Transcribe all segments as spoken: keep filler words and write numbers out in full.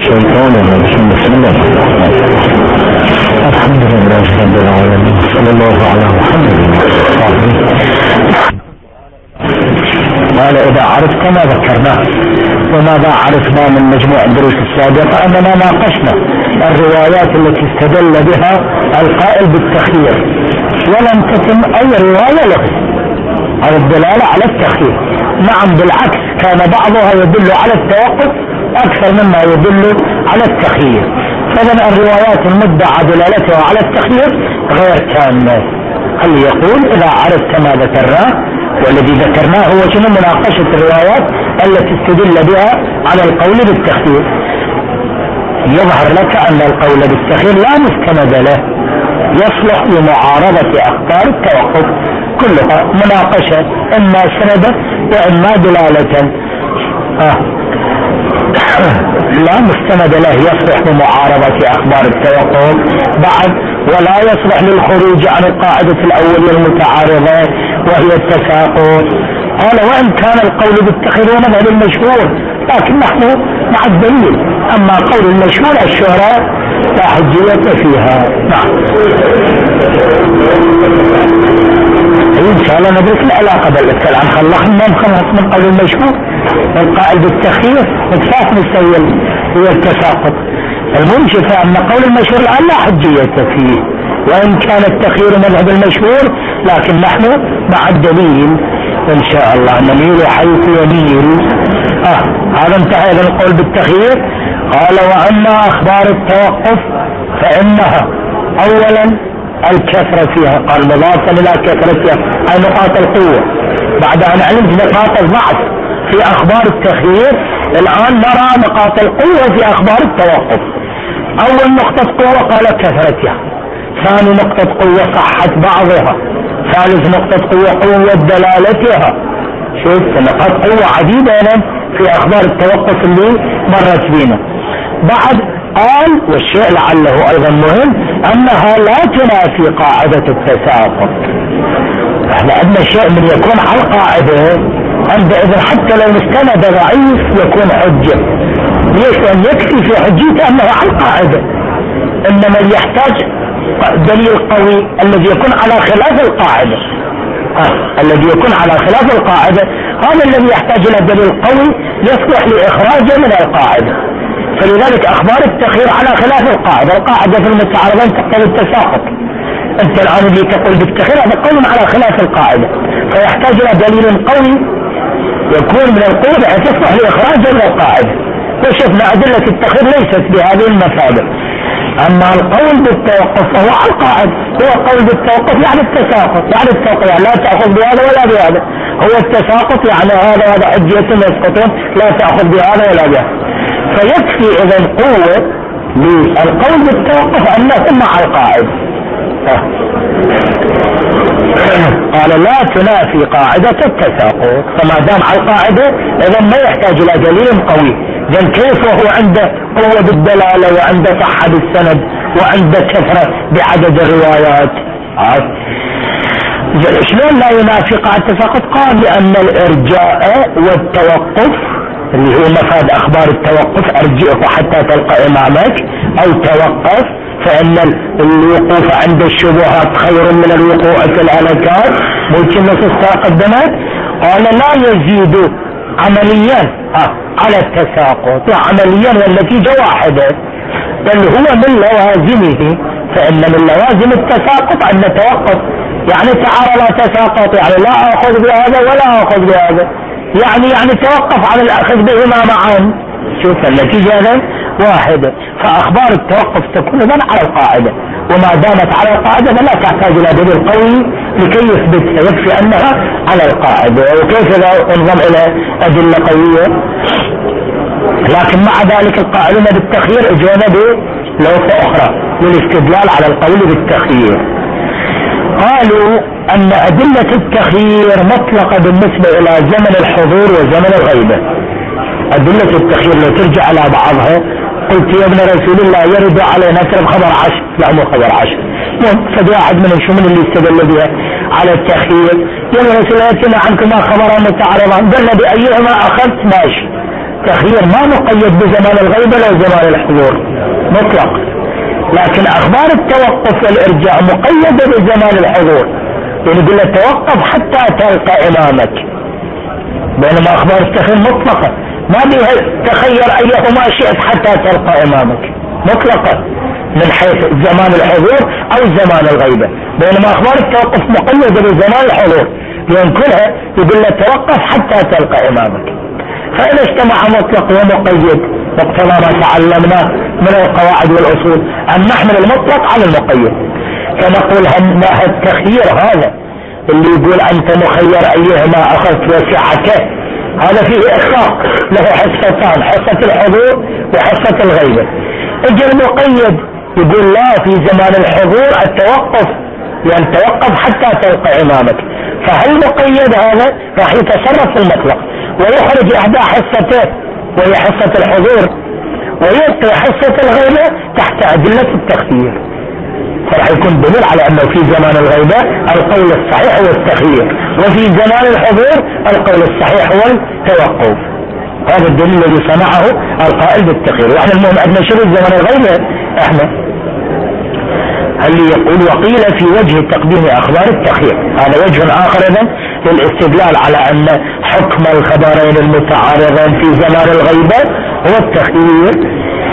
الشيطان الرجيم. بسم الله الرحمن الرحيم. الحمد لله رب العالمين، صلى الله على محمد وصحبه. قال إذا عرفت ما ذكرناه وماذا عرفنا من مجموع الدروس السابقة أننا ناقشنا الروايات التي استدل بها القائل بالتخيير، ولم تتم أي رواية له على الدلالة على التخيير. نعم بالعكس، كان بعضها يدل على التوقف أكثر مما يدل على التخيير. فإذا الروايات المدعى دلالتها على التخيير غير كاملة. هل يقول إذا عرفت ما ذكرناه، والذي ذكرناه هو شنو؟ مناقشة الروايات التي استدل بها على القول بالتخيير. يظهر لك أن القول بالتخيير لا مستند له، يصلح لمعارضة أخبار التوقف كلها مناقشة، إما سندة وإما دلالة. آه. لا مستند له، يصلح لمعارضة أخبار التوقف بعد، ولا يصلح للخروج عن القاعدة الأولية المتعارضة وهي التساقط. قال وإن كان القول بالتخيير مذهب المشهور، لكن نحن مع الدليل. أما قول المشهور الشهرة لا حجية فيها. نعم إن شاء الله ندرس العلاقة بالكلام. خلصنا من من قول المشهور القائل بالتخيير نتفاهم نسوي هو التساقط. المنشفة أن قول المشهور الآن لا حجية فيه، وإن كان التخيير مذهب المشهور، لكن نحن مع الدليل إن شاء الله نميل حيث يميل. آه هذا انتهى إلى القول بالتخيير. قال وأما أخبار التوقف فإنها أولا الكثرة فيها، قال مضافا إلى كثرتها أي نقاط القوة. بعد أن علمت نقاط الضعف في أخبار التخيير، الآن نرى نقاط القوة في أخبار التوقف. أول نقطة قوة قال كثرتها، ثاني نقطة قوة صحة بعضها، ثالث نقطة قوة قوة دلالتها. شوف نقاط قوة عديدة في أخبار التوقف اللي مرت بينا. بعد قال والشيء لعله أيضا مهم أنها لا تنافي قاعدة التساقط، لأن شيء من يكون على القاعدة عندئذ حتى لو مستند ضعيف يكون حجة. ليش؟ لأن يكفي في حجيته أنه على القاعدة، إنما اللي يحتاج دليل قوي الذي يكون على خلاف القاعدة. آه. الذي يكون على خلاف القاعدة هذا الذي يحتاج إلى دليل قوي يصلح لإخراجه من القاعدة. فلذلك أخبار التخيير على خلاف القاعدة. القاعدة في المتعارضين تقتضي التساقط. أنت الآن اللي تقول بالتخيير هذا قول على خلاف القاعدة، فيحتاج إلى دليل قوي يكون من القوة بحيث يصلح لإخراجه من القاعدة. وشفنا أدلة التخيير ليست بهذه المثابة. أما القول بالتوقف فهو على القاعدة، هو قول بالتوقف يعني التساقط، يعني التوقف يعني لا تأخذ بهذا ولا بهذا. هو التساقط يعني هذا هذا حجية يسقطون، لا تأخذ بهذا ولا بهذا. فيكفي إذا القوة للقول بالتوقف أنه مع القاعدة. قال لا تنافي قاعدة التساقط، فما دام على القاعدة إذا ما يحتاج إلى دليل قوي. إذن كيف وهو عنده قوة بالدلالة وعنده صحة بالسند وعنده كثرة بعدد الروايات؟ شلون لا ينافي قاعدة التساقط؟ قال لأن الإرجاء والتوقف اللي هو مفاد أخبار التوقف، أرجئه حتى تلقى إمامك أو توقف، فإن الوقوف عند الشبهات خير من الوقوع في الهلكات. ممكن نص قدمت. قال لا يزيد عمليا على التساقط، وعمليا والنتيجة واحدة، بل هو من لوازمه. فإن من لوازم التساقط أن نتوقف، يعني تعالى لا تساقط يعني لا أخذ بهذا ولا أخذ بهذا، يعني يعني توقف على الأخذ بهما معا. شوف النتيجة هذا واحدة. فأخبار التوقف تكون إذن على القاعدة، وما دامت على القاعدة فلا تحتاج إلى دليل قوي لكي يثبتها، يكفي أنها على القاعدة. وكيف إذا انضم إلى أدلة قوية؟ لكن مع ذلك القائلون بالتخيير اجونا بلوثة أخرى للاستدلال على القول بالتخيير. قالوا أن أدلة التخيير مطلقة بالنسبة إلى زمن الحضور وزمن الغيبة. أدلة التخيير لو ترجع على بعضها قلت يا ابن رسول الله يرد على نسر بخبر عشر، لا مو خبر عشر. فدي واحد من شو من اللي استدل بها على التخيير؟ يا ابن رسول الله يأتينا عنكما خبرا متعارضان، قلنا بأيهما أخذت ماشي، التخيير ما مقيد بزمان الغيبة لو زمان الحضور مطلق، لكن اخبار التوقف والارجاع مقيدة بزمان الحضور، يعني يقول له توقف حتى تلقى امامك، بينما اخبار التخيير مطلقة ما بها تخير ايهما شئت حتى تلقى امامك، مطلقة من حيث زمان الحضور او زمان الغيبة، بينما اخبار التوقف مقيدة بزمان الحضور، لان كلها يقول له توقف حتى تلقى امامك. فاذا اجتمع مطلق ومقيد واقتضى ما تعلمناه من القواعد والاصول ان نحمل المطلق على المقيد، فنقول هم التخيير هذا اللي يقول انت مخير ايهما اخذت وسعته، هذا فيه اطلاق له حصتان، حصة الحضور وحصة الغيبة. اجى المقيد يقول لا، في زمان الحضور التوقف، يعني توقف حتى تلقى امامك، فهل المقيد هذا راح يتصرف في المطلق ويخرج احدى حصته وهي حصة الحضور ويبقي حصة الغيبة تحت ادلة التخيير، فراح يكون دليل على انه في زمان الغيبة القول الصحيح هو التخيير، وفي زمان الحضور القول الصحيح هو التوقف. هذا الدليل الذي صنعه القائل بالتخيير. واحنا المهم ان نشوف زمان الغيبة احنا اللي يقول وقيل في وجه تقديم اخبار التخيير، هذا وجه اخر اذا للاستدلال على ان حكم الخبرين المتعارضين في زمان الغيبة هو التخيير.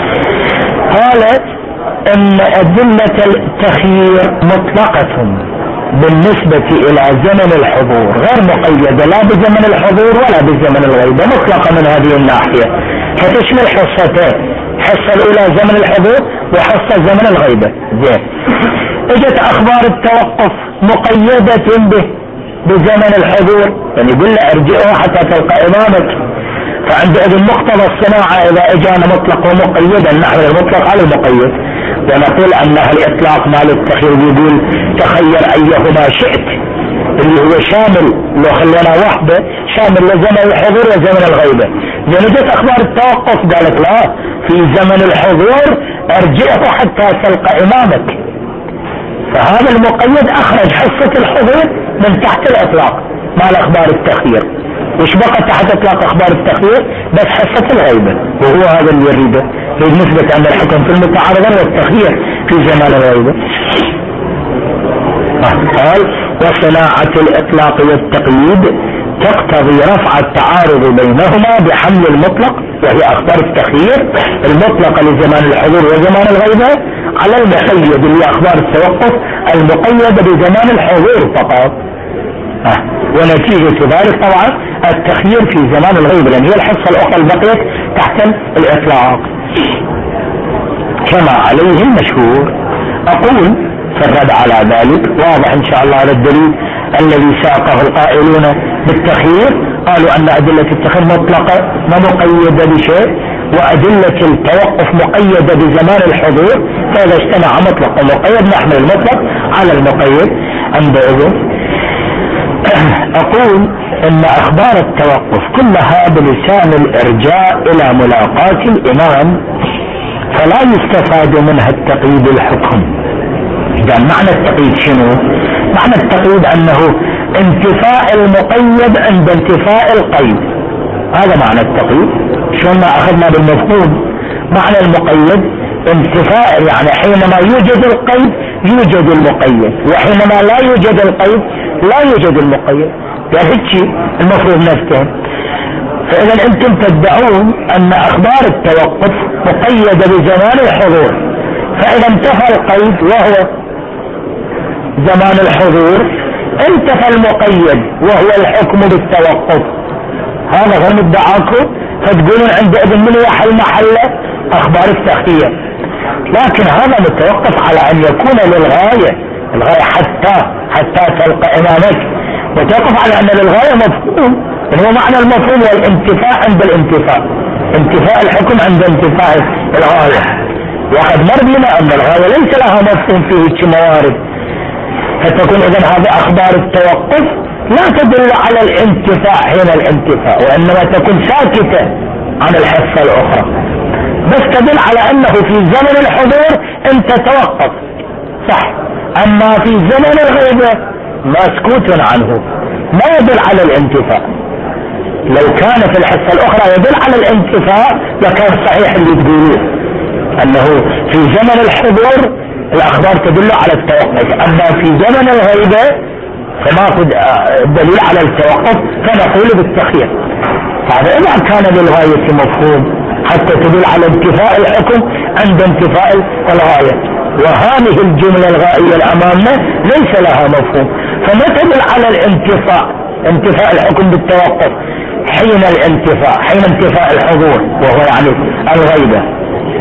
قال ان ادلة التخيير مطلقة بالنسبة الى زمن الحضور غير مقيدة لا بزمن الحضور ولا بزمن الغيبة، مطلقة من هذه الناحية، فتشمل حصتين، حصة الاولى زمن الحضور وحصة زمن الغيبة. زين، اجت اخبار التوقف مقيدة به بزمن الحضور، يعني يقول له ارجعه حتى تلقى امامك، فعندئذ مقتضى الصناعة اذا اجانا مطلق ومقيدا نحمل المطلق على المقيد، ونقول انها الاطلاق مال التخيير يقول تخير ايهما شئت، اللي هو شامل لو خلينا واحدة شامل لزمن الحضور وزمن الغيبة. لان جت اخبار التوقف قالت لا، في زمن الحضور ارجعه حتى تلقى امامك، فهذا المقيد اخرج حصة الحضور من تحت الاطلاق مال اخبار التخيير، وش بقى تحت اطلاق اخبار التخيير؟ بس حصة الغيبة، وهو هذا اللي يريده، بالنسبة ان الحكم في المتعارضين والتخيير في زمان الغيبة. قال وصناعة الاطلاق والتقييد تقتضي رفع التعارض بينهما بحمل المطلق وهي اخبار التخيير المطلقة لزمان الحضور وزمان الغيبة على المقيد اللي اخبار التوقف المقيدة بزمان الحضور فقط. آه. ونتيجة ذلك طبعا التخيير في زمان الغيبة لان هي الحصة الاخرى البقية تحت الاطلاق كما عليه المشهور. اقول في الرد على ذلك واضح ان شاء الله هذا الدليل الذي ساقه القائلون بالتخيير، قالوا ان ادلة التخيير مطلقة ما مقيدة بشيء، وادلة التوقف مقيدة بزمان الحضور، فاذا اجتمع مطلق ومقيد نحمل المطلق على المقيد. عندئذ اقول ان اخبار التوقف كلها بلسان الارجاء الى ملاقاة الامام، فلا يستفاد منها التقييد الحكم. يعني معنى التقييد شنو؟ معنى التقييد انه انتفاء المقيد عند انتفاء القيد، هذا معنى التقييد. شلون ما اخذنا بالمفهوم معنى المقيد انتفاء، يعني حينما يوجد القيد يوجد المقيد، وحينما لا يوجد القيد لا يوجد المقيد، يعني هيك المفروض نفسه. فاذا انتم تدعون ان اخبار التوقف مقيدة بزمان الحضور، فاذا انتفى القيد وهو زمان الحضور انتفى المقيد وهو الحكم بالتوقف، هذا غير مدعاكم، فتقولون عندئذ من يحل محله اخبار التخيير، لكن هذا متوقف على ان يكون للغاية، الغاية حتى حتى تلقى امامك، متوقف على ان للغاية مفهوم، هو معنى المفهوم والانتفاء عند الانتفاء، انتفاء الحكم عند انتفاء الغاية، وقد مر بنا ان الغاية ليس لها مفهوم فيه موارد، فتكون اذا هذه اخبار التوقف لا تدل على الانتفاء حين الانتفاء، وانما تكون ساكتة عن الحصة الاخرى، بس تدل على انه في زمن الحضور انت توقف صح، اما في زمن الغيبة مسكوت عنه، ما يدل على الانتفاء. لو كان في الحصة الأخرى يدل على الانتفاء لكان صحيح اللي تقولوه أنه في زمن الحضور الأخبار تدل على التوقف، أما في زمن الغيبة فما دليل على التوقف فنقول بالتخيير. هذا إذا كان للغاية مفهوم حتى تدل على انتفاء الحكم عند انتفاء الغاية، وهذه الجملة الغائية الأمامنا ليس لها مفهوم، فما تدل على الانتفاء انتفاء الحكم بالتوقف حين الانتفاء حين انتفاء الحضور وهو يعني الغيبة.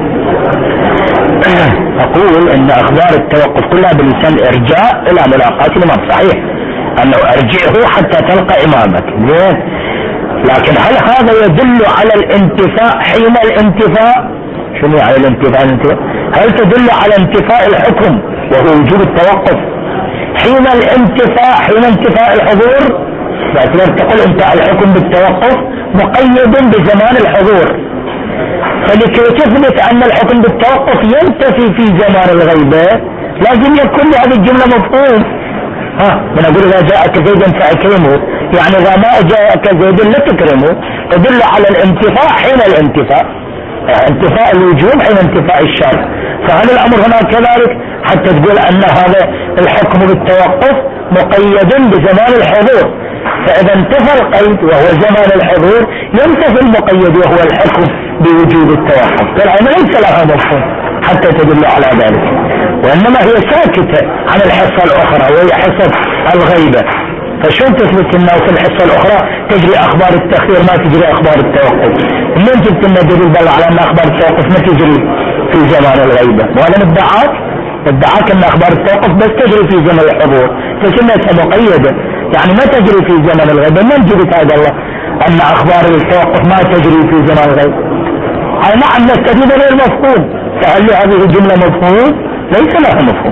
أقول إن أخبار التوقف كلها بلسان الإرجاء إلى ملاقاة الإمام، صحيح أنه أرجعه حتى تلقى إمامك، لكن هل هذا يدل على الانتفاء حين الانتفاء؟ شنو على الانتفاء؟ الانتفاء هل تدل على انتفاء الحكم وهو وجوب التوقف حين الانتفاء حين انتفاء الحضور؟ باعتبار تقول انت الحكم بالتوقف مقيد بزمان الحضور، فلكي تثبت ان الحكم بالتوقف ينتفي في زمان الغيبة لازم يكون هذه الجملة مفهوم. ها من اقول اذا جاءك زيد فاكرمه، يعني اذا ما جاءك زيد لا تكرمه، تدل على الانتفاء حين الانتفاء، انتفاء الوجوب حين انتفاء الشرع. فهل الامر هنا كذلك حتى تقول ان هذا الحكم بالتوقف مقيد بزمان الحضور، فاذا انتفى القيد وهو زمان الحضور ينتفي المقيد وهو الحكم بوجوب التوقف، فالعلم ليس لها مفهوم حتى تدل على ذلك، وانما هي ساكتة عن الحصة الاخرى وهي حصة الغيبة. فشون تثبت انه في الحصة الاخرى تجري اخبار التخيير ما تجري اخبار التوقف؟ من جبت لنا دليل بل على ان اخبار التوقف ما تجري في زمان الغيبة؟ وهذا ادعاك ادعاك ان اخبار التوقف بس تجري في زمن الحضور، فكنها مقيدة يعني ما تجري في زمن الغيبة. من جبت هذا الله ان اخبار التوقف ما تجري في زمان الغيبة؟ اي نعم نستفيد من المفهوم، فهل هذه الجملة مفهوم؟ ليس لها مفهوم.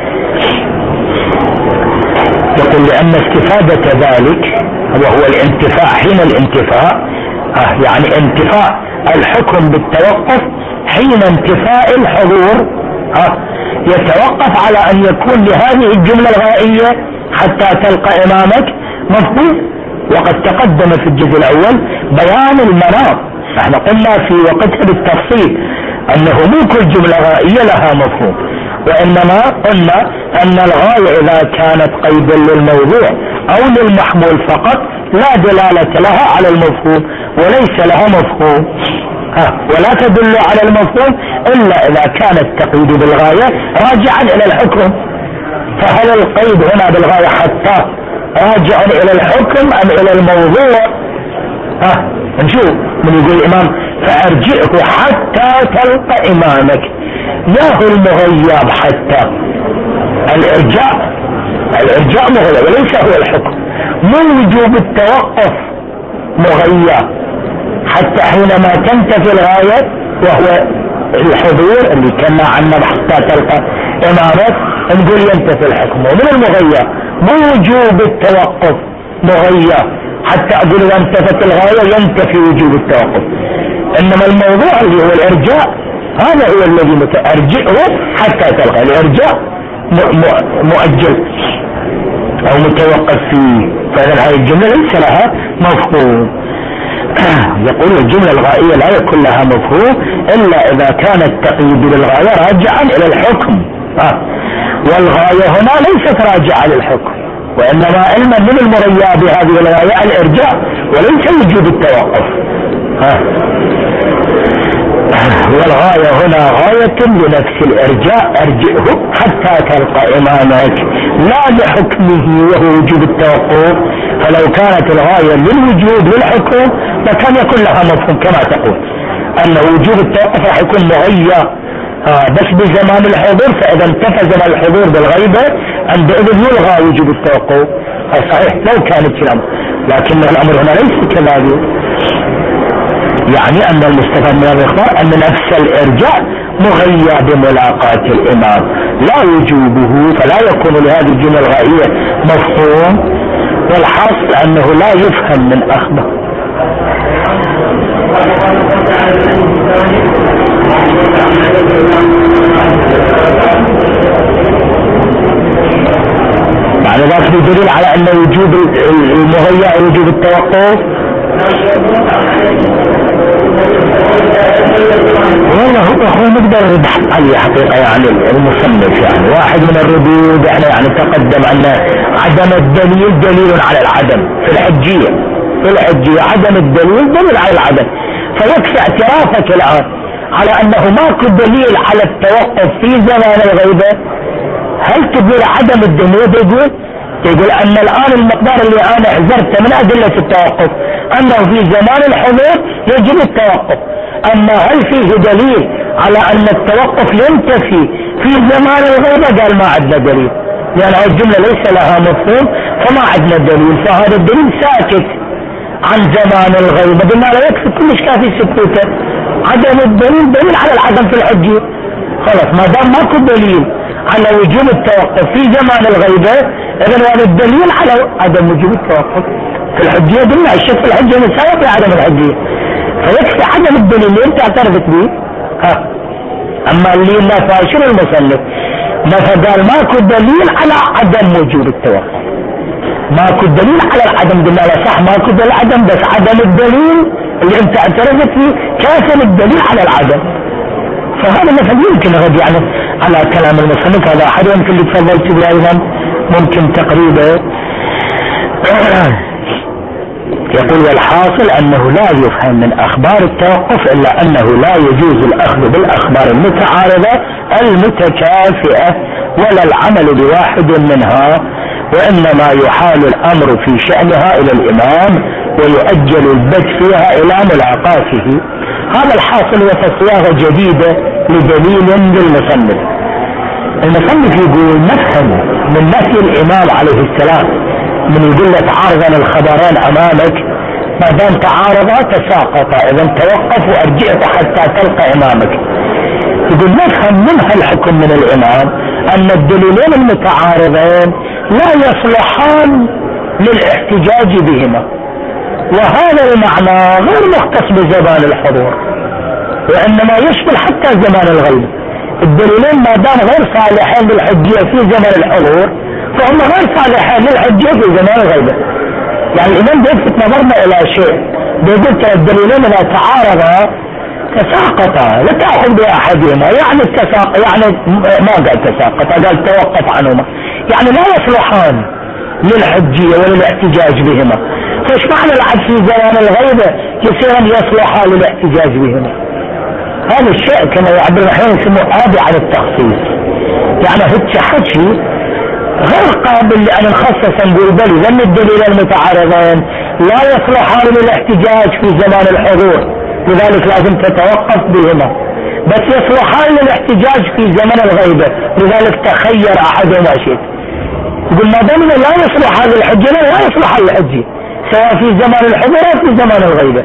يقول لان استفادة ذلك وهو الانتفاء حين الانتفاء، آه يعني انتفاء الحكم بالتوقف حين انتفاء الحضور، آه يتوقف على ان يكون لهذه الجملة الغائية حتى تلقى امامك مفهوم. وقد تقدم في الجزء الاول بيان المناط، احنا قلنا في وقتها بالتفصيل انه مو كل جملة غائية لها مفهوم، وانما قلنا ان الغاية اذا كانت قيدا للموضوع او للمحمول فقط لا دلالة لها على المفهوم وليس لها مفهوم، ها ولا تدل على المفهوم الا اذا كان التقييد بالغاية راجعا الى الحكم. فهل القيد هنا بالغاية حتى راجع الى الحكم ام الى الموضوع؟ ها نشوف من يقول الامام فارجئه حتى تلقى امامك، ما هو المغيب حتى؟ الارجاء، الارجاء مغيب وليس هو الحكم، مو وجوب التوقف مغيب حتى حينما تنتفي الغاية وهو الحضور اللي كنا عنه حتى تلقى امامك نقول ينتفي الحكم. ومن المغيب مو وجوب التوقف مغيب حتى اقول اذا انتفت الغاية ينتفي وجوب التوقف، انما الموضوع اللي هو الارجاء هذا هو الذي متأرجئه حتى تلقى. الارجاء مؤجل او متوقف فيه، فهذا هذه الجملة ليس لها مفهوم. يقول الجملة الغائية لا يكون لها مفهوم الا اذا كان التقييد بالغاية راجعا الى الحكم، آه. والغاية هنا ليست راجعة للحكم، وانما علما من المريا بهذه الغاية الارجاء وليس وجوب التوقف، آه. والغاية هنا غاية لنفس الارجاء، ارجئه حتى تلقى امامك لا لحكمه وهو وجوب التوقف. فلو كانت الغاية للوجوب للحكم لكان يكون لها مفهوم كما تقول ان وجوب التوقف راح يكون مغير آه بس بزمان الحضور، فاذا انتفى زمان الحضور بالغيبة عندئذ يلغى وجوب التوقف. آه صحيح لو كانت الامر، لكن الامر هنا ليس كذلك، يعني ان المستفاد من الاخبار ان نفس الارجاء مغير بملاقاة الامام لا وجوبه، فلا يكون لهذه الجملة الغائية مفهوم، والحاصل انه لا يفهم من اخبار. معنى ذلك بدليل على ان وجوب المغير وجوب التوقف والله هو نقدر نبحث عليه حقيقة يعني المصنف يعني واحد من الردود احنا يعني تقدم أن عدم الدليل دليل على العدم في الحجية في الحجية عدم الدليل دليل على العدم. فيكفي اعترافك الآن على أنه ماكو دليل على التوقف في زمان الغيبة. هل تقول عدم الدليل؟ يقول يقول أن الآن المقدار اللي أنا حذرته من أدلة التوقف أنه في زمان الحضور يجب التوقف. أما هل فيه دليل على أن التوقف ينتفي في زمان الغيبة؟ قال ما عندنا دليل، لأن هذه الجملة ليس لها مفهوم فما عندنا دليل. فهذا الدليل ساكت عن زمان الغيبة بما لا يكفي كلش كافي سكوته. عدم الدليل دليل على العدم في الحجية. خلاص ما دام ماكو دليل على وجوب التوقف في زمان الغيبة إذن هذا الدليل على عدم وجوب التوقف في الحجية. دلنا الشك في الحجية مساوي في عدم الحجية. فيكفي عدم الدليل اللي انت اعترفت به. ها اما اللي لا فاشل المصنف مثلا قال ماكو دليل على عدم وجوب التوقف. ماكو دليل على العدم، قلنا لا صح ماكو دليل عدم، بس عدم الدليل اللي انت اعترفت فيه كافٍ الدليل على العدم. فهذا مثلا يمكن رد يعني على كلام المصنف. هذا احد يمكن اللي تفضلت به ايضا ممكن تقريبا. يقول والحاصل انه لا يفهم من اخبار التوقف الا انه لا يجوز الاخذ بالاخبار المتعارضة المتكافئة ولا العمل بواحد منها، وانما يحال الامر في شأنها الى الامام ويؤجل البت فيها الى ملاقاته. هذا الحاصل وتصياغة جديدة لدليل للمصنف. المصنف يقول نفهم من نفي الامام عليه السلام من يقول لك عارضا الخبرين امامك، ما دام تعارضا تساقطا، اذا توقف وارجعت حتى تلقى امامك. يقول نفهم منها الحكم من الامام ان الدليلين المتعارضين لا يصلحان للاحتجاج بهما، وهذا المعنى غير مختص بزمان الحضور وانما يشمل حتى زمان الغيبة. الدليلين ما دام غير صالحين للحجية في زمان الحضور فهم غير صالحين للحجية في زمان الغيبة. يعني الامام بيلفت نظرنا الى شيء، بيقول ترى الدليلين اذا تعارضا تساقطا لا تاخذ باحدهما. يعني التساقط يعني ما قال تساقطا، قال توقف عنهما، يعني لا يصلحان للحجية وللاحتجاج بهما. فايش معنى العد في زمان الغيبة يصير ان يصلحا للاحتجاج بهما؟ هذا الشيء كما يعبر الحين اسمه آبي عن التخصيص. يعني هيك حكي غير قابل لأن نخصص نقول بل لأن الدليل المتعارضين لا يصلحان للاحتجاج في زمان الحضور لذلك لازم تتوقف بهما، بس يصلحان للاحتجاج في زمن الغيبة لذلك تخير أحدهما شيء. يقول ما دام لا يصلح هذا الحجة لا يصلح الحجة سواء في زمان الحضور أو في زمان الغيبة.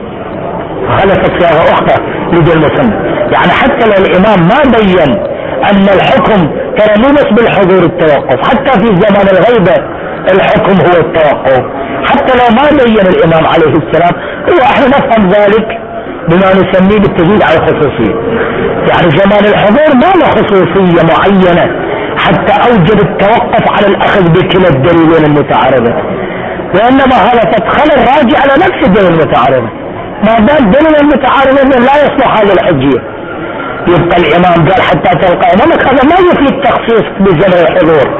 خلفت صياغة أخرى لدى المصنف. يعني حتى لو الإمام ما بين أن الحكم ترى مو بس بالحضور التوقف، حتى في زمان الغيبة الحكم هو التوقف، حتى لو ما بين الإمام عليه السلام. هو احنا نفهم ذلك بما نسميه بالتزيد على الخصوصية. يعني زمان الحضور ما له خصوصية معينة حتى أوجب التوقف على الأخذ بكلا الدليلين المتعارضة، وإنما هذا تدخل الراجع على نفس الدليل المتعارضة. ما دام الدليل المتعارضة لا يصلح للحجية يبقى الإمام قال حتى تلقى إمامك، هذا ما يفيد تخصيص بزمن الحضور.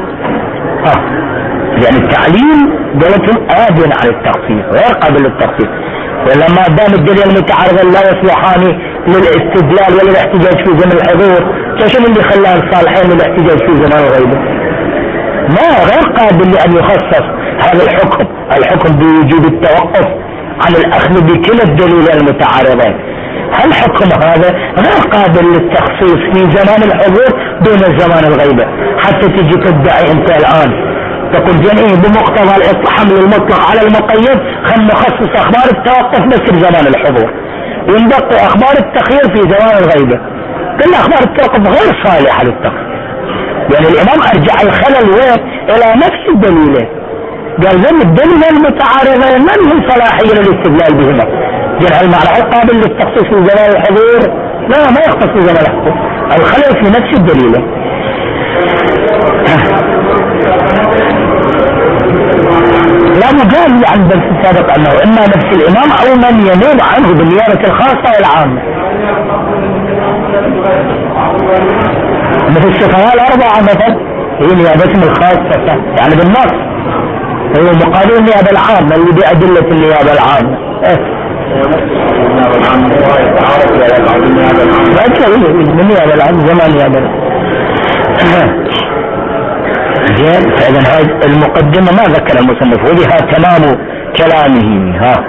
ها يعني التعليم دولتهم آبين على التخصيص غير قابل للتخصيص، ولما دام الدليل المتعارضة لا يصلحان للاستدلال ولا الاحتجاج في زمن الحضور، شنو اللي خلاهم صالحين للاحتجاج في زمان الغيبة؟ ما غير قابل لأن يخصص هذا الحكم الحكم بوجوب التوقف عن الأخذ بكلا الدليلين المتعارضين. هل حكم هذا غير قابل للتخصيص في زمان الحضور دون زمان الغيبة؟ حتى تجي تدعي انت الآن تقول جميع بمقتضى الحمل المطلق على المقيد خل نخصص أخبار التوقف بس في زمان الحضور ونبقي أخبار التخيير في زمان الغيبة. كل أخبار التوقف غير صالحة للتخصيص. يعني الإمام أرجع الخلل وين إلى نفس الدليلين، قال ذن الدليل المتعارضين من هم صلاحية للاستدلال بهما. جل هل معنى قابل للتخصيص في زمان الحضور؟ لا ما يختص في زمان الحضور، الخلل في نفس الدليلين. لا قال عن الدرس السابق انه اما نفس الامام او من ينوب عنه بالنيابة الخاصة والعامة، مثل السفراء الاربعة مثلا هي نيابتهم الخاصة يعني بالنص، هو مقابل النيابة العامة اللي بأدلة النيابة العامة. النيابة العامة زمان نيابة. زين، فإذا هذه المقدمة ما ذكر المصنف وبها تمام كلامه. ها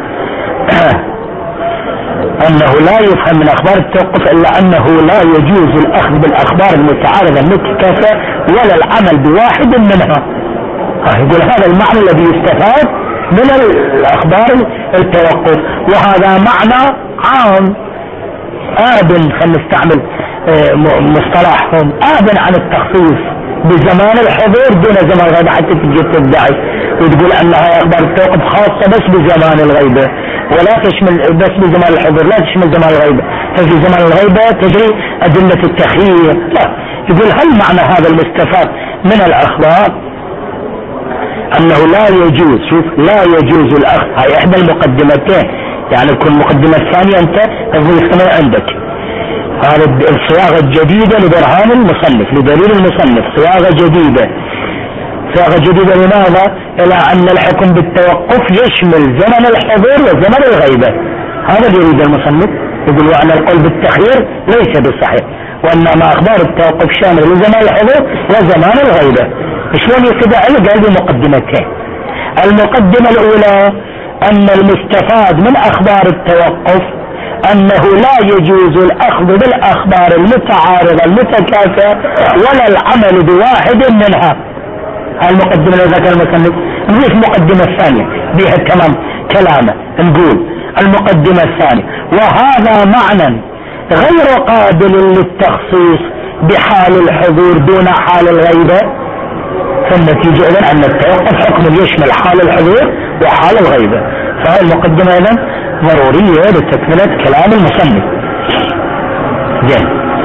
أنه لا يفهم من أخبار التوقف إلا أنه لا يجوز الأخذ بالأخبار المتعارضة المتكافئة ولا العمل بواحد منها. يقول هذا المعنى الذي يستفاد من الأخبار التوقف، وهذا معنى عام آب، خلينا نستعمل مصطلحهم، آب عن التخصيص بزمان الحضور دون زمان الغيبة، حتى تجي تدعي وتقول أنها أخبار التوقف خاصة بس بزمان الغيبة ولا تشمل بس بزمان الحضور، لا تشمل زمان الغيبة، ففي زمان الغيبة تجري أدلة التخيير. لا، يقول هل معنى هذا المستفاد من الأخبار أنه لا يجوز، شوف لا يجوز الأخذ، هاي إحدى المقدمتين، يعني تكون المقدمة الثانية أنت تظل عندك هذا الصياغة الجديدة لبرهان المصنف لدليل المصنف، صياغة جديدة. صياغة جديدة لماذا؟ إلى أن الحكم بالتوقف يشمل زمن الحضور وزمن الغيبة، هذا اللي يريد المصنف، يقول وأن القول بالتخيير ليس بالصحيح، وإنما أخبار التوقف شامل لزمان الحضور وزمان الغيبة. شلون يتبع؟ قال بمقدمتين. المقدمة الأولى أن المستفاد من أخبار التوقف أنه لا يجوز الأخذ بالأخبار المتعارضة المتكافئة ولا العمل بواحد منها. المقدمة اللي ذكر المصنف. نضيف المقدمة الثانية بها تمام كلامه، نقول المقدمة الثانية وهذا معنى غير قابل للتخصيص بحال الحضور دون حال الغيبة، فالنتيجة إذن أن التوقف حكم يشمل حال الحضور وحال الغيبة. فهي المقدمة إذن ضرورية لتكملة كلام المصنف. زين،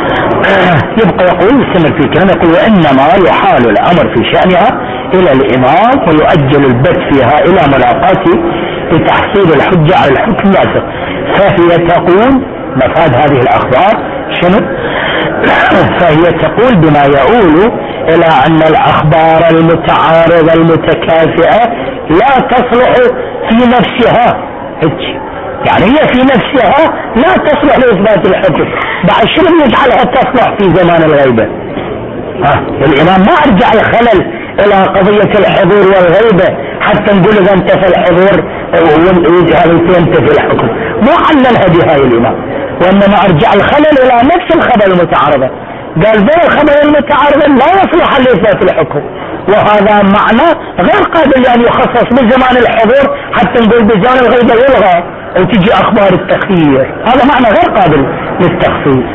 يبقى يقول يستمر في كلام يقول وإنما يحال الأمر في شأنها إلى الإمام ويؤجل البت فيها إلى ملاقاته لتحصيل الحجة على الحكم اللاصق. فهي تقول مفاد هذه الأخبار شنو؟ فهي تقول بما يؤول إلى أن الأخبار المتعارضة المتكافئة لا تصلح في نفسها، يعني هي في نفسها لا تصلح لإثبات الحكم، بعد شنو يجعلها تصلح في زمان الغيبة؟ ها الإمام ما أرجع الخلل إلى قضية الحضور والغيبة حتى نقول إذا انتفى الحضور وينتفي الحكم، مو عللها بهاي الإمام، وإنما أرجع الخلل إلى نفس الخبر المتعارضة. قال ذا الخبر المتعارض لا يصلح لإثبات الحكم، وهذا معنى غير قابل لأن يخصص بزمان الحضور حتى نقول بزمان الغيبة يلغى وتجي أخبار التخيير، هذا معنى غير قابل للتخصيص.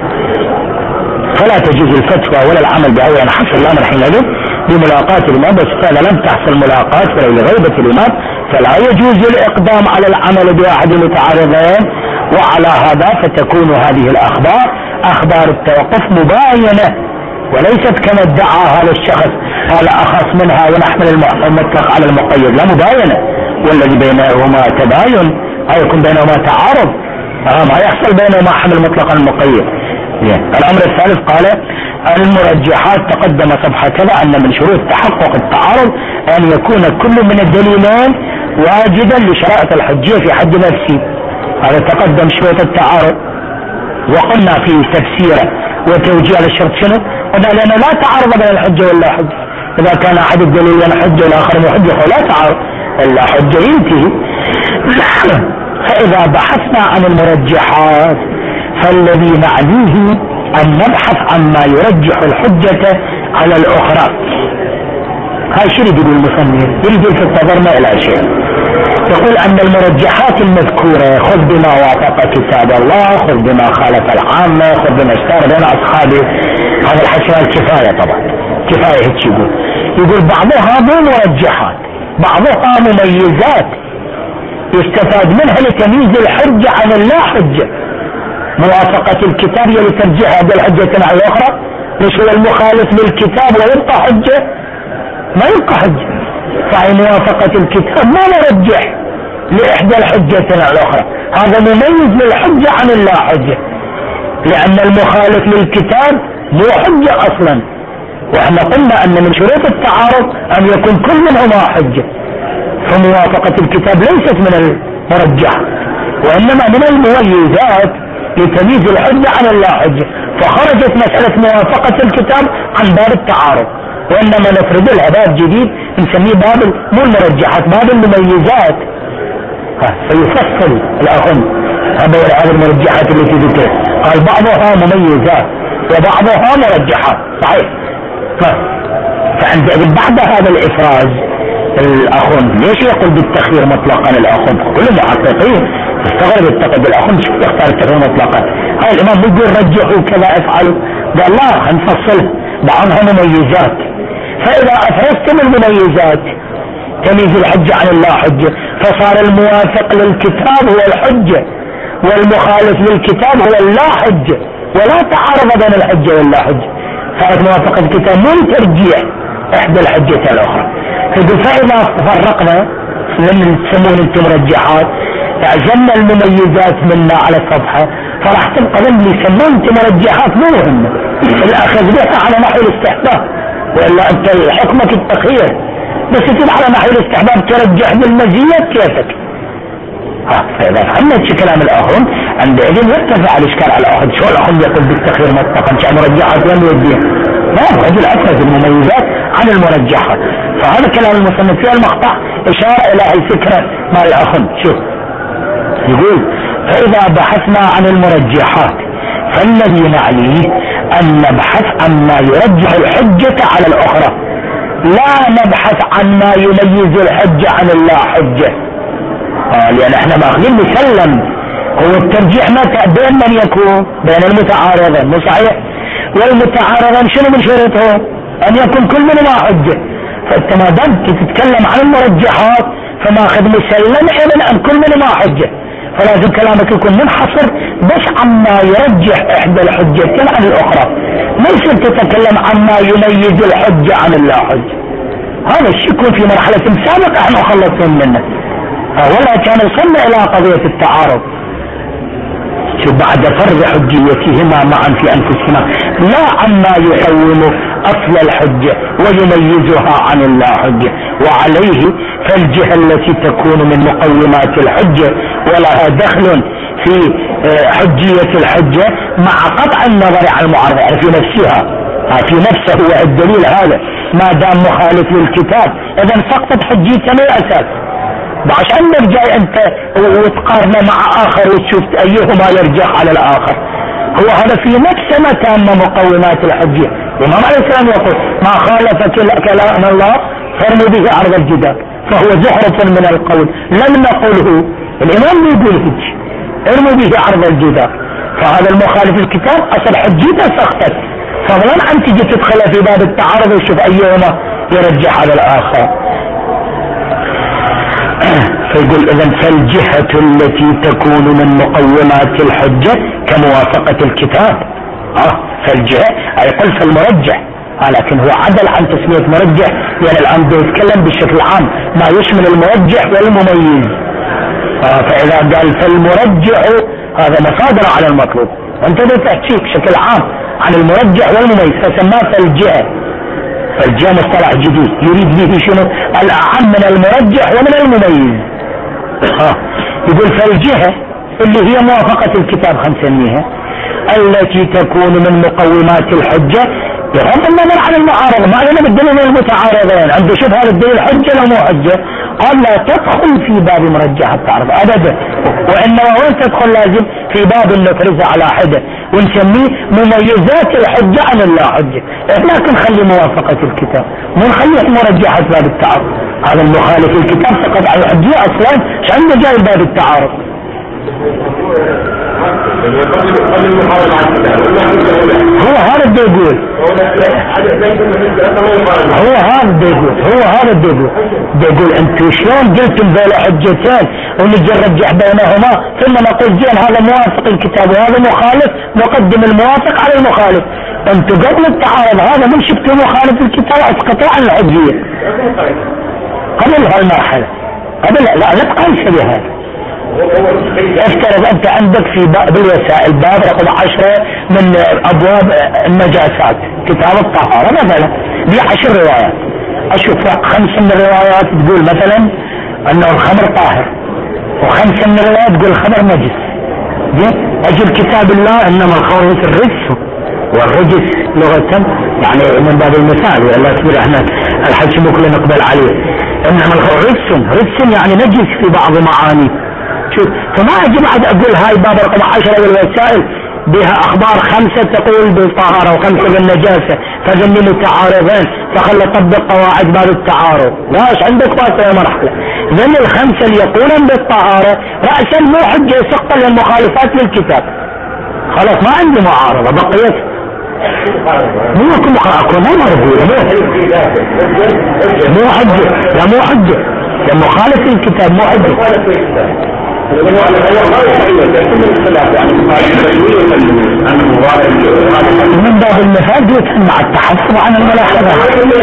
فلا تجوز الفتوى ولا العمل بأول أن حصل الأمر حينئذ بملاقاة الإمام، بس فإذا لم تحصل ملاقاة ولو لغيبة الإمام فلا يجوز الإقدام على العمل بأحد المتعارضين، وعلى هذا فتكون هذه الأخبار أخبار التوقف مباينة وليست كما ادعى هذا الشخص قال أخص منها ونحمل المطلق على المقيد، لا مباينة، والذي بينهما تباين أو يكون بينهما تعارض، ما يحصل بينهما حمل المطلق على المقيد. الأمر الثالث قال المرجحات تقدم صفحة كذا أن من شروط تحقق التعارض أن يكون كل من الدليلين واجدا لشرائط الحجية في حد نفسه، هذا تقدم شروط التعارض. وقلنا في تفسيره وتوجيه للشرط شنو؟ قلنا لأنه لا تعارض بين الحجة ولا حجة، إذا كان أحد الدليلين حجة والآخر مو حجة فلا تعارض، إلا حجة ينتهي. فإذا بحثنا عن المرجحات فالذي نعنيه أن نبحث عما يرجح الحجة على الأخرى. هاي شو يريد المصنف؟ يريد يلفت نظرنا إلى شيء، يقول أن المرجحات المذكورة خذ بما وافق كتاب الله، خذ بما خالف العامة، خذ بما اشتهر بين أصحابه، هذا الحكي الكفاية طبعا كفاية هيك يقول. يقول بعضها مو مرجحات، بعضها مميزات يستفاد منها لتمييز الحجة عن اللا حجة. موافقة الكتاب هي لترجيح هذه الحجة على الأخرى، مش هو المخالف للكتاب ويبقى حجة؟ ما يبقى حجة، فهي موافقة الكتاب ما نرجح لإحدى الحجتين الأخرى، هذا مميز للحجة عن اللا حجة، لأن المخالف للكتاب مو حجة أصلا، وإحنا قلنا أن من شروط التعارض أن يكون كل منهما حجة، فموافقة الكتاب ليست من المرجح وإنما من المميزات لتمييز الحجة عن اللا حجة، فخرجت مسألة موافقة الكتاب عن باب التعارض، وإنما نفرد لها باب جديد نسميه باب مو المرجحات، باب المميزات. فيفصل الأخن هذه المرجحات التي ذكرت، قال بعضها مميزات وبعضها مرجحات، صحيح. فعندئذ بعد هذا الإفراز الأخن ليش يقول بالتخيير مطلقا؟ الأخن كل المحققين استغرب التقد الأخن شو يختار التخيير مطلقا؟ هاي الإمام بيقول رجحوا كذا افعلوا، قال لا هنفصله بعضها مميزات، فإذا أفرزتم المميزات تمييز الحجة عن اللا حجة، فصار الموافق للكتاب هو الحجة والمخالف للكتاب هو اللا حجة، ولا تعارض بين الحجة واللا حجة، صارت موافقة الكتاب مو ترجيح إحدى الحجة الأخرى. فإذا فرقنا من تسمون انتم مرجحات اعزلنا المميزات منا على الصفحة، فراح تبقى ذنب يسمون انتم مرجحات مو مهمة، الأخذ بها على نحو الاستحباب، وإلا أنت حكمك التخيير، بس تدخل على نحو الاستحباب ترجح بالمزية كيفك. ها فإذا فهمت كلام الآخرون عندئذ يرتفع الإشكال على الآخر، شو الآخرون يقول بالتخيير مطلقا كان مرجحات وين يوديه؟ لا، رجل أفرز المميزات عن المرجحات. فهذا كلام المصنف في المقطع إشارة إلى الفكرة مع الآخرون. شوف يقول فإذا بحثنا عن المرجحات فالذي نعنيه أن نبحث عما يرجح الحجة على الأخرى، لا نبحث عن ما يميز الحجة عن اللا حجة. آه لأن احنا ماخذين مسلم هو الترجيح متى بين من يكون بين المتعارضين، مو صحيح؟ والمتعارضين شنو من شروطهم؟ أن يكون كل منهما حجة، فأنت ما دام تتكلم عن المرجحات فماخذ مسلم إلى أن كل منهما حجة، فلازم كلامك يكون منحصر بس عما يرجح إحدى الحجتين عن الأخرى، ليس تتكلم عما يميز الحجة عن اللا حجة. هذا الشيء يكون في مرحلة سابقة احنا خلصنا منه، ولا كان وصلنا إلى قضية التعارض. شو بعد فرض حجيتهما معا في أنفسهما لا عما يحوم أصل الحجة ويميزها عن اللا حجة، وعليه فالجهة التي تكون من مقومات الحجة ولها دخل في حجية الحجة مع قطع النظر عن المعارضة، يعني في نفسها في نفسه هو الدليل هذا ما دام مخالف للكتاب إذن سقطت حجيته من الأساس. بعش عندك جاي أنت وتقارنه مع آخر وتشوف أيهما يرجح على الآخر، هو هذا في نفسه ما تم مقومات الحجية. الإمام عليه السلام يقول ما خالف كلام الله فرموا به عرض الجدار فهو زخرف من القول لم نقله، الإمام يقول هيك ارموا به عرض الجدار، فهذا المخالف الكتاب أصل حجيته سقطت، فضلا عن تجي تدخل في باب التعارض وشوف أيهما يرجح على الآخر. فيقول إذن فالجهة التي تكون من مقومات الحجة كموافقة الكتاب. اه فالجهة أي قل فالمرجح، آه لكن هو عدل عن تسمية مرجح لأن يعني الآن بيتكلم بشكل عام ما يشمل المرجح والمميز. آه فإذا قال فالمرجح هذا مصادر على المطلوب، وانت تحكي بشكل عام عن المرجح والمميز فسماه فالجهة. فالجهة مصطلح جديد يريد به شنو؟ الأعم من المرجح ومن المميز. ها يقول فالجهة اللي هي موافقة الكتاب خنسميها التي تكون من مقومات الحجة بغض النظر عن المعارضة، ما لنا بالدليل من المتعارضين عنده شوف هذا الدليل حجة لو مو حجة، قال لا تدخل في باب مرجح التعارض أبدا، وإنما وين تدخل لازم في باب نفرزها على حدة ونسميه مميزات الحجة عن اللا حجة، لكن خلي موافقة الكتاب مو نخليه مرجحة باب التعارض. هذا المخالف الكتاب سقط على الحجية أصلا مش عنده جاي باب التعارض. هو هذا اللي يقول هو هذا اللي يقول هو هذا اللي يقول يقول انتوا شلون قلتم ذولا حجتين ونجي نرجح بينهما ثم نقول زين هذا موافق الكتاب وهذا مخالف نقدم الموافق على المخالف. انتوا قبل التعارض هذا من شفتوا مخالف الكتاب اسقطوا عن الحجية. قبل هالمرحلة، قبل لا لا تقايس بهذا. افترض انت عندك في بالوسائل باب رقم عشرة من ابواب النجاسات كتاب الطهارة مثلا، دي عشر روايات، اشوف خمس من الروايات تقول مثلا انه الخمر طاهر، وخمسة من الروايات تقول الخمر نجس. دي اجل كتاب الله انما الخمر مثل الرجس، والرجس لغة يعني من باب المثال، ولا تقول احنا الحكي مو كله نقبل عليه، انما الخمر رجس، رجس يعني نجس في بعض معاني. شوف، فما اجي بعد اقول هاي باب رقم عشرة بالوسائل بها اخبار خمسة تقول بالطهارة وخمسة بالنجاسة، فذني متعارضين فخلى طبق قواعد باب التعارض. لاش عندك واسطة مرحلة، ذن الخمسة اللي يقولون بالطهارة رأسا مو حجة سقطا للمخالفات للكتاب، خلاص ما عندي معارضة بقيت مو اكو اكو مو مرضية، مو حجة، لا مو حجة، لا مخالف للكتاب مو حجة. من باب المفاد يتم التحفظ عن الملاحظة.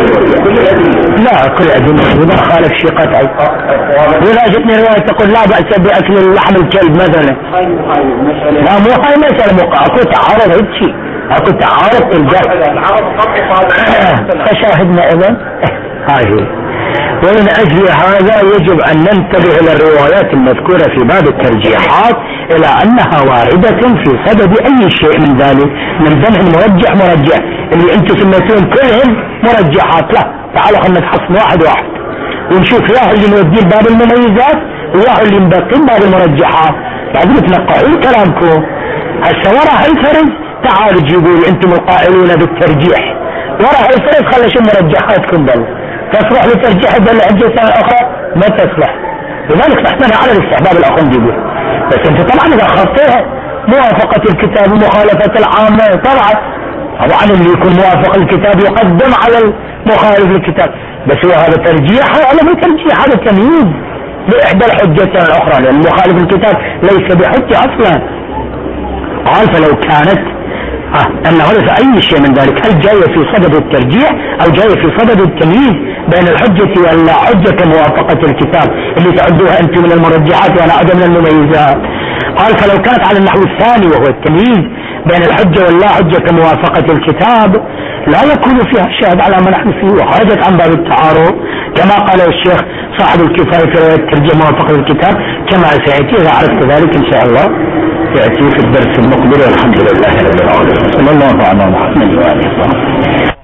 لا كل أدنى إذا خالف شيء قطعي. وإذا جتني رواية تقول لا بأس بأكل اللحم الكلب مثلا، لا مو هاي مسألة، اكو تعارض هيك شيء، اكو تعارض الجرح. فشاهدنا إذن هاي. ومن أجل هذا يجب أن ننتبه إلى الروايات المذكورة في باب الترجيحات إلى أنها واردة في صدد أي شيء من ذلك، من ذنه مرجح مرجح اللي أنتم سميتون كلهم مرجحات. لا، تعالوا خلنا نتحصن واحد واحد ونشوف ياه اللي نوديه باب المميزات وياه اللي نبقين باب المرجحات. لازم تنقحون كلامكم. هسه ورا هالفرز تعالوا جيبوا لي أنتم القائلون بالترجيح، ورا هالفرز خلوا شو مرجحاتكم بل تصلح لترجيح بين الحجة الأخرى؟ ما تصلح. لذلك نحتاج على الاستحباب الأخوان جيبه، بس انت طبعا اذا اخذتها موافقة الكتاب ومخالفة العامة طبعا طبعا اللي يكون موافق الكتاب يقدم على المخالف الكتاب، بس هو هذا ترجيح ولا مو ترجيح، هذا تمييز لإحدى الحجتين الأخرى، لأن مخالف الكتاب ليس بحجة أصلا. قال فلو كانت آه أن ورث أي شيء من ذلك، هل جاية في صدد الترجيح أو جاية في صدد التمييز بين الحجة واللا حجة كموافقة الكتاب اللي تعدوها أنتم من المرجحات وأنا أدى من المميزات. قال فلو كانت على النحو الثاني وهو التمييز بين الحجة واللا حجة كموافقة الكتاب لا يكون فيها الشاهد على ما نحن فيه وخرجت عن باب التعارض، كما قال الشيخ صاحب الكفاية في رواية ترجيح موافقة الكتاب، كما سيأتي إذا عرفت ذلك إن شاء الله يأتي في الدرس المقبل. والحمد لله رب العالمين، صلى الله على محمد وآله وصحبه.